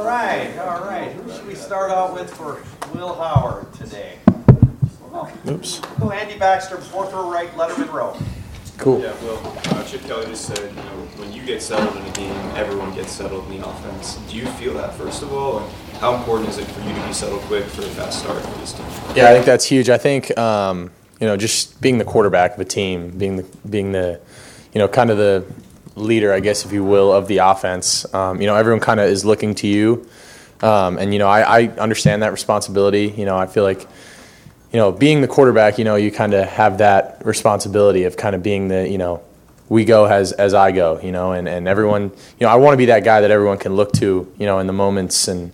All right. Who should we start out with for Will Howard today? Oops. We'll go Andy Baxter, fourth row right, Letterman row. Cool. Yeah, well, Chip Kelly just said, when you get settled in a game, everyone gets settled in the offense. Do you feel that, first of all? And how important is it for you to be settled quick for a fast start for this team? Yeah, I think that's huge. I think, just being the quarterback of a team, being the kind of the leader, I guess, if you will, of the offense, everyone kind of is looking to you. I understand that responsibility. I feel like, being the quarterback, you kind of have that responsibility of kind of being the, we go as I go, and everyone, I want to be that guy that everyone can look to, in the moments and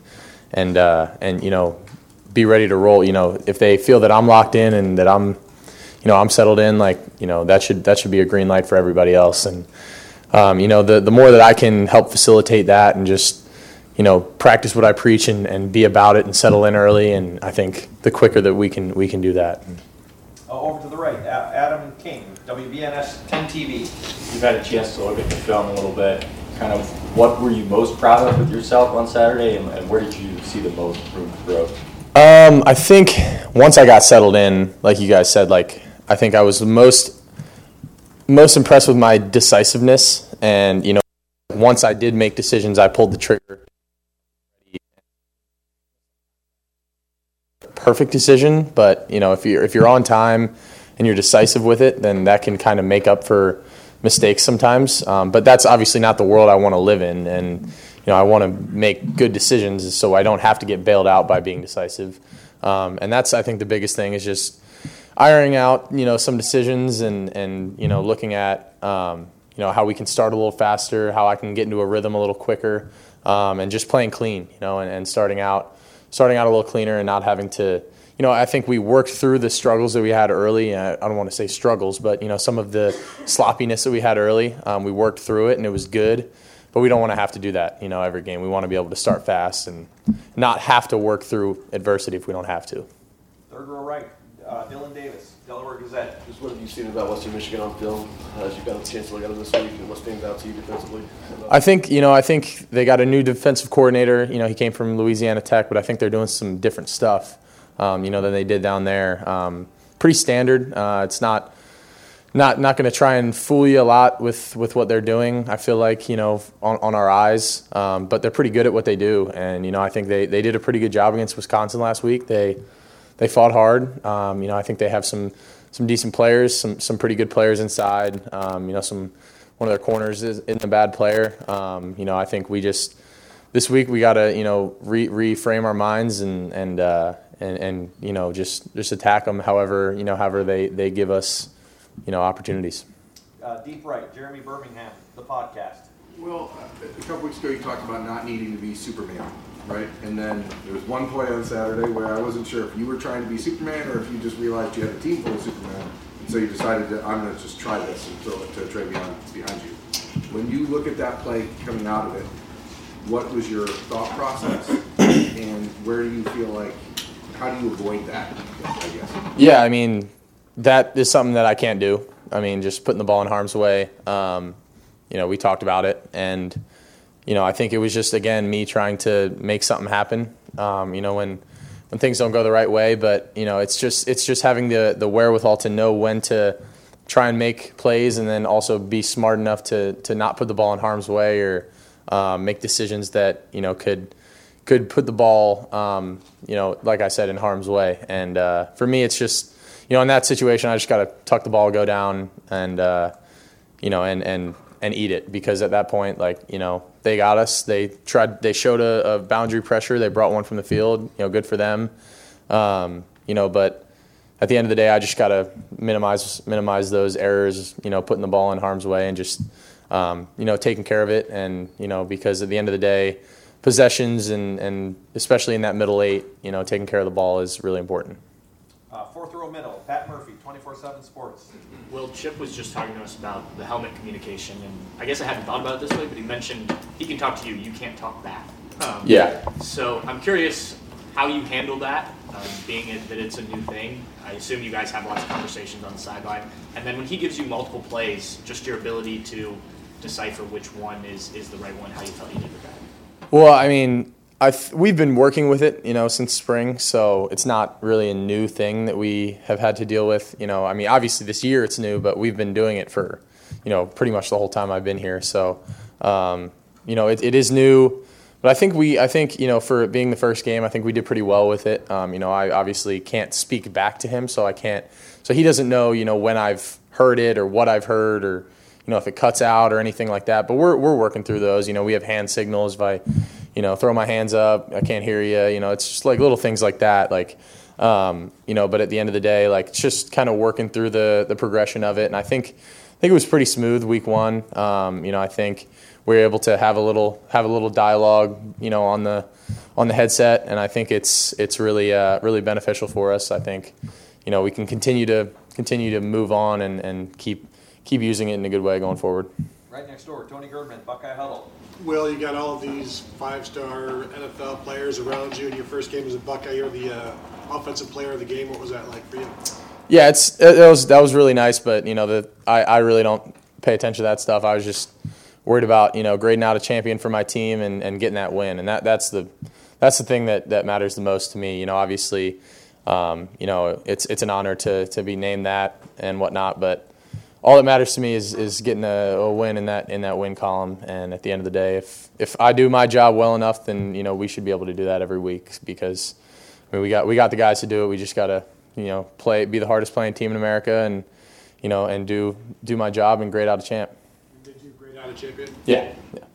be ready to roll. If they feel that I'm locked in and that I'm settled in, that should be a green light for everybody else. And, the more that I can help facilitate that and just, practice what I preach and be about it and settle in early. And I think the quicker that we can do that. Over to the right, Adam King, WBNS 10 TV. You've had a chance to look at the film a little bit. Kind of what were you most proud of with yourself on Saturday, and where did you see the most room for growth? I think once I got settled in, like you guys said, I think I was the most impressed with my decisiveness. And, once I did make decisions, I pulled the trigger. Perfect decision, but if you're on time and you're decisive with it, then that can kind of make up for mistakes sometimes. But that's obviously not the world I want to live in, and I want to make good decisions so I don't have to get bailed out by being decisive. And that's, I think, the biggest thing is just ironing out some decisions and looking at how we can start a little faster, how I can get into a rhythm a little quicker, and just playing clean, and starting out a little cleaner and not having to, I think we worked through the struggles that we had early. I don't want to say struggles, but, some of the sloppiness that we had early, we worked through it and it was good, but we don't want to have to do that, every game. We want to be able to start fast and not have to work through adversity if we don't have to. Third row right, Dylan Davis, Delaware Gazette. Just what have you seen about Western Michigan on film as you've got a chance to look at it this week, and what stands out to you defensively? I think they got a new defensive coordinator. He came from Louisiana Tech, but I think they're doing some different stuff, than they did down there. Pretty standard. It's not going to try and fool you a lot with what they're doing. I feel like on our eyes, but they're pretty good at what they do, and I think they did a pretty good job against Wisconsin last week. They fought hard. I think they have some decent players, some pretty good players inside. One of their corners isn't a bad player. I think this week we got to reframe our minds and just attack them however they give us opportunities. Deep right, Jeremy Birmingham, the podcast. Well, a couple weeks ago you talked about not needing to be Superman, right? And then there was one play on Saturday where I wasn't sure if you were trying to be Superman or if you just realized you had a team full of Superman, and so you decided I'm going to just try this and throw it to Travion behind you. When you look at that play coming out of it, what was your thought process, and where do you feel like, how do you avoid that, I guess? Yeah, that is something that I can't do. Just putting the ball in harm's way. We talked about it, and I think it was just, again, me trying to make something happen. When things don't go the right way, but it's just having the wherewithal to know when to try and make plays, and then also be smart enough to not put the ball in harm's way or make decisions that could put the ball like I said, in harm's way. And for me, it's just in that situation, I just got to tuck the ball, go down, and and eat it, because at that point, they got us. They showed a boundary pressure. They brought one from the field. Good for them. But at the end of the day, I just got to minimize those errors. Putting the ball in harm's way and just taking care of it. And because at the end of the day, possessions and especially in that middle eight, taking care of the ball is really important. Fourth row middle, Pat Murphy, 24/7 Sports. Well, Chip was just talking to us about the helmet communication, and I guess I hadn't thought about it this way, but he mentioned he can talk to you, you can't talk back. Yeah. So I'm curious how you handle that, being that it's a new thing. I assume you guys have lots of conversations on the sideline. And then when he gives you multiple plays, just your ability to decipher which one is the right one, how you felt you did with that. Well, We've been working with it, since spring, so it's not really a new thing that we have had to deal with. I mean, obviously this year it's new, but we've been doing it for, pretty much the whole time I've been here. So, it is new, but I think for it being the first game, I think we did pretty well with it. I obviously can't speak back to him, so he doesn't know, when I've heard it or what I've heard or, if it cuts out or anything like that. But we're working through those. We have hand signals. If I, throw my hands up, I can't hear you. It's just like little things like that. Like, but at the end of the day, like it's just kind of working through the progression of it. And I think it was pretty smooth week one. I think we were able to have a little dialogue, on the headset, and I think it's really really beneficial for us. I think, we can continue to move on and keep using it in a good way going forward. Right next door, Tony Girdman, Buckeye Huddle. Will, you got all these 5-star NFL players around you in your first game as a Buckeye. You're the offensive player of the game. What was that like for you? Yeah, that was really nice, but I really don't pay attention to that stuff. I was just worried about grading out a champion for my team and getting that win, and that's the thing that matters the most to me. Obviously, it's an honor to be named that and whatnot, but all that matters to me is getting a win in that win column. And at the end of the day, if I do my job well enough, then we should be able to do that every week, because we got the guys to do it. We just got to be the hardest playing team in America and do my job and grade out a champ. Did you grade out a champion? Yeah.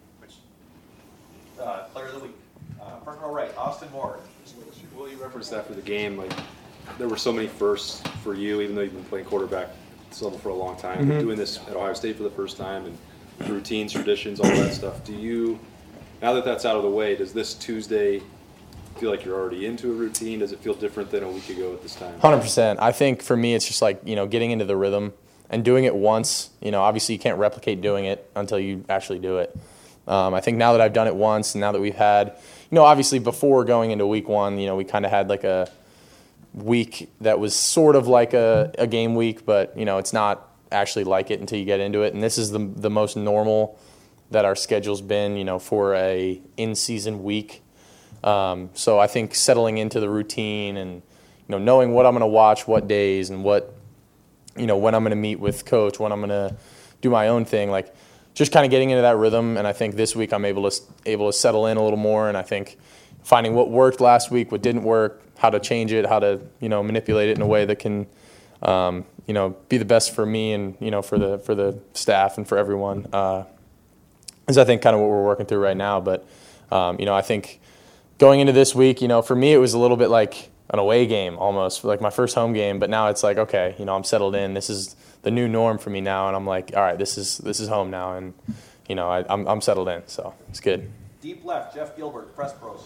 Player of the week, front row right, Austin Ward. Will, you referenced after the game, like there were so many firsts for you, even though you've been playing quarterback this level for a long time. Mm-hmm. Doing this at Ohio State for the first time and routines, traditions, all that stuff. Do you, now that that's out of the way, does this Tuesday feel like you're already into a routine? Does it feel different than a week ago at this time? 100%. I think for me, it's just like getting into the rhythm and doing it once. Obviously you can't replicate doing it until you actually do it. I think now that I've done it once, and now that we've had, obviously before going into week one, we kind of had like a week that was sort of like a game week, but it's not actually like it until you get into it. And this is the most normal that our schedule's been, for a in-season week. So I think settling into the routine and knowing what I'm going to watch, what days, and what when I'm going to meet with coach, when I'm going to do my own thing, like just kind of getting into that rhythm. And I think this week I'm able to settle in a little more. And I think finding what worked last week, what didn't work, how to change it, how to manipulate it in a way that can be the best for me and for the staff and for everyone is I think kind of what we're working through right now. But I think going into this week, for me it was a little bit like an away game almost, like my first home game. But now it's like, okay, I'm settled in. This is the new norm for me now, and I'm like, all right, this is home now, and I'm settled in, so it's good. Deep left, Jeff Gilbert, Press Pros.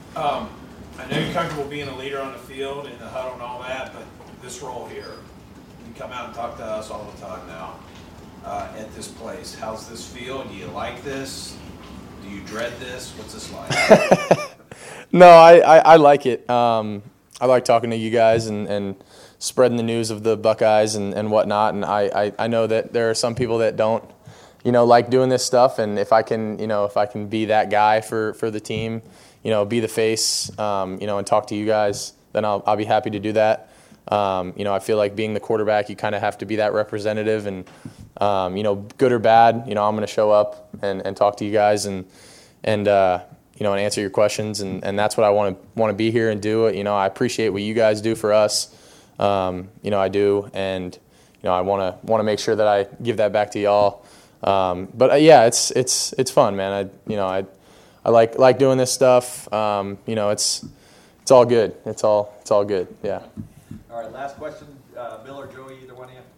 I know you're comfortable being a leader on the field and the huddle and all that, but this role here, you come out and talk to us all the time now at this place. How's this feel? Do you like this? Do you dread this? What's this like? No, I like it. I like talking to you guys and spreading the news of the Buckeyes and whatnot. And I know that there are some people that don't, like doing this stuff. And if I can be that guy for the team, be the face, and talk to you guys, then I'll be happy to do that. I feel like being the quarterback, you kind of have to be that representative, and good or bad, I'm going to show up and talk to you guys and answer your questions, and that's what I want to be here and do. I appreciate what you guys do for us. I do, and I want to make sure that I give that back to y'all. But yeah, it's fun, man. I like doing this stuff. It's all good. It's all good. Yeah. All right, last question, Bill or Joey, either one of you.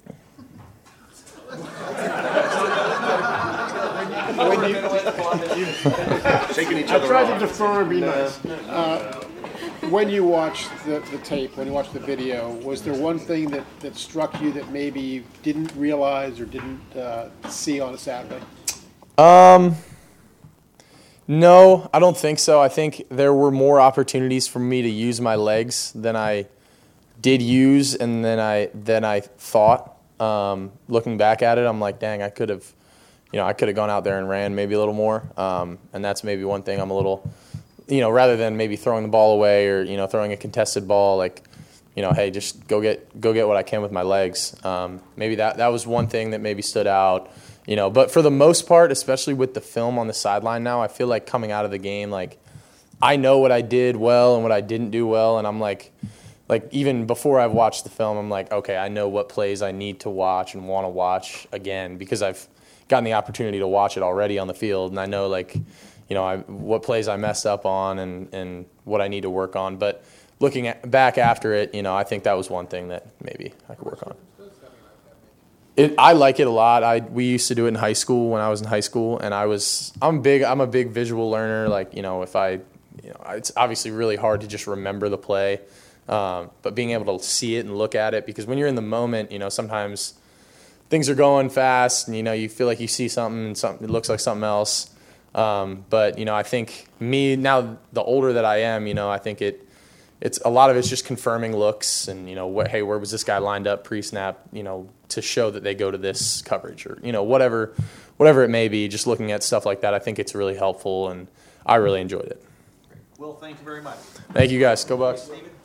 Shaking each I other tried to off. defer and be nice. When you watched the tape, when you watched the video, was there one thing that struck you that maybe you didn't realize or didn't see on a Saturday? No, I don't think so. I think there were more opportunities for me to use my legs than I did use and than I thought. Looking back at it, I'm like, dang, I could have gone out there and ran maybe a little more. And that's maybe one thing I'm a little rather than maybe throwing the ball away or, throwing a contested ball, like, hey, just go get what I can with my legs. Maybe that was one thing that maybe stood out, but for the most part, especially with the film on the sideline now, I feel like coming out of the game, like, I know what I did well and what I didn't do well, and I'm like even before I've watched the film, I'm like, okay, I know what plays I need to watch and want to watch again because I've gotten the opportunity to watch it already on the field, and I know what plays I messed up on and what I need to work on. But looking back after it, I think that was one thing that maybe I could work on. I like it a lot. We used to do it in high school when I was in high school, and I'm a big visual learner. Like, it's obviously really hard to just remember the play, but being able to see it and look at it, because when you're in the moment, sometimes things are going fast, and you feel like you see something and it looks like something else. But I think now, the older that I am, I think it's a lot of it's just confirming looks and hey, where was this guy lined up pre-snap, to show that they go to this coverage or whatever it may be. Just looking at stuff like that, I think it's really helpful, and I really enjoyed it. Will, thank you very much. Thank you guys. Go Bucks. David?